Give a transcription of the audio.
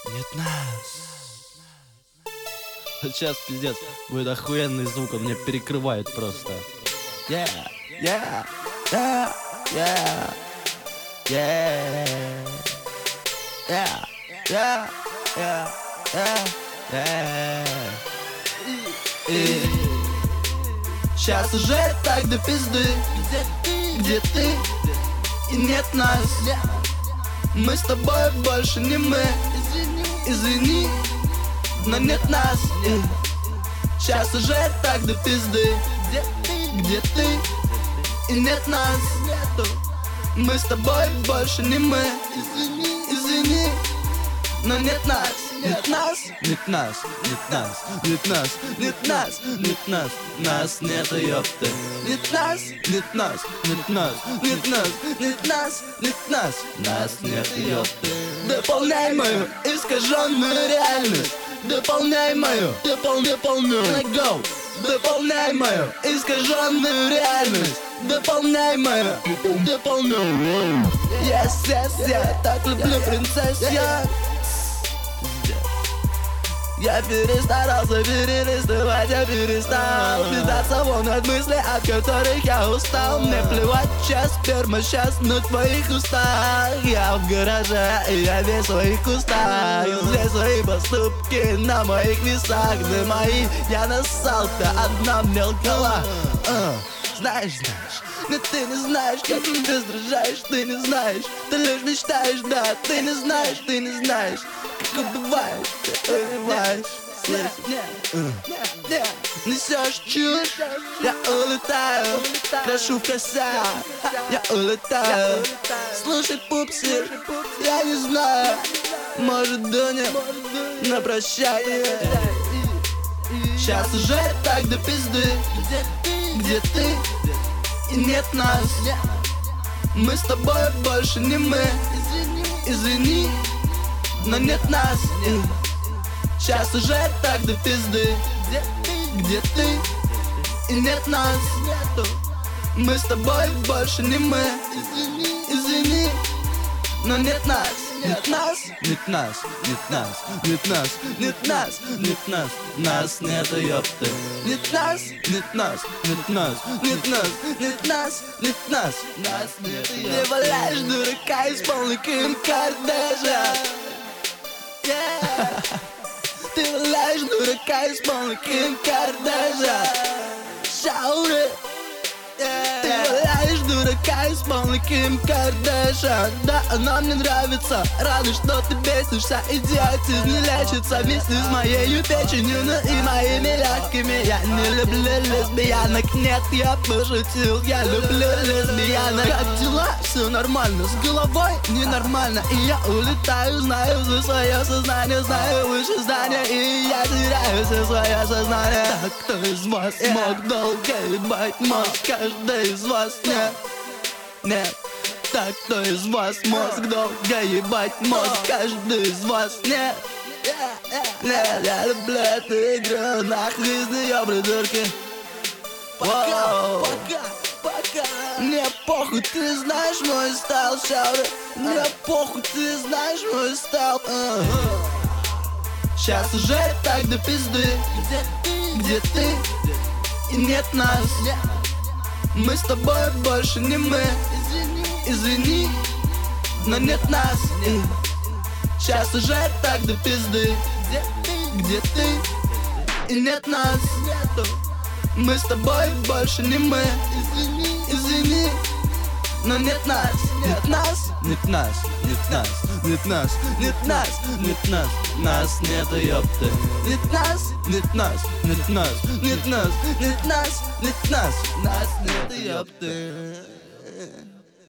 Нет нас. Сейчас пиздец, будет охуенный звук, он меня перекрывает просто. Yeah, yeah, yeah, yeah, yeah, yeah, yeah, yeah, yeah, yeah. Сейчас уже так до пизды. Где ты? И нет нас. Мы с тобой больше не мы. Извини, но нет нас. Сейчас уже так до пизды. Где ты? И нет нас. Мы с тобой больше не мы. Извини, но нет нас. Нет нас, нет нас, нет нас, нет нас, нет нас, нет нас, нас нет, ёпты. Нет нас, нет нас, нет нас, нет нас, нет нас, нет нас, нас нет, ёпты. Дополняй мою искаженную реальность. Дополняй мою, дополняй, go. Дополняй мою искаженную реальность. Дополняй мою, дополняй. Yes, yes, я так люблю принцесс, я. Я перестарался перелистывать, я перестал питаться вон от мыслей, от которых я устал. Мне плевать, час, сперма, сейчас на твоих устах. Я в гараже, и я весь в своих кустах. Все свои поступки на моих весах. Да мои, я нассал-то одна мелкала. Знаешь, но ты не знаешь, как ты раздражаешь, ты не знаешь. Ты лишь мечтаешь, да, ты не знаешь. Как убиваешь, ты убиваешь. Несешь чушь, я улетаю. Крашу в косяк, я улетаю. Слушай, пупсик, я не знаю. Может, дунем на прощание. Сейчас уже так до пизды. Где ты? И нет нас. Мы с тобой больше не мы. Извини, но нет нас. Сейчас уже так до пизды. Где ты? И нет нас. Мы с тобой больше не мы. Извини, но нет нас. Нет нас, нет нас, нет нас, нет нас, нет нас, нет нас, нас нет, ёпты. Нет нас, нет нас, нет нас, нет нас, нет нас, нет нас, нас нет, ёпты. Ты валяешь дурака из полной Ким Кардашьян. Ты валяешь дурака из полной Ким Кардашьян. Шауры. Ты валяешь дурака из полной Ким Кардашьян. Да, она мне нравится. Рада, что ты бесишься. Идиотизм не лечится вместе с моей печенью, ну и моими лятками. Я не люблю лесбиянок. Нет, я пошутил. Я люблю лесбиянок. Как дела? Все нормально. С головой ненормально. И я улетаю, знаю за свое сознание. Знаю выше здания. И я теряю все свое сознание. Так кто из вас мог долго ебать мозг? Каждый из вас нет, нет. Так кто из вас мозг долго ебать мозг? Каждый из вас нет, нет. Я люблю эту игру, нахуй из нее, придурки. Пока. Мне похуй, ты знаешь мой стайл, шауры. Мне похуй, ты знаешь мой стайл. Сейчас уже так до пизды. Где ты? И нет нас. Мы с тобой больше не мы. Извини, но нет нас. Сейчас уже так до пизды. Где ты? И нет нас. Мы с тобой больше не мы. Извини, но нет нас. Нет нас, нет нас, нет нас, нет нас, нет нас, нет нас, нас нет, ёпты. Нет нас, нет нас, нет нас, нет нас, нет нас, нет нас, нас нет, ёпты.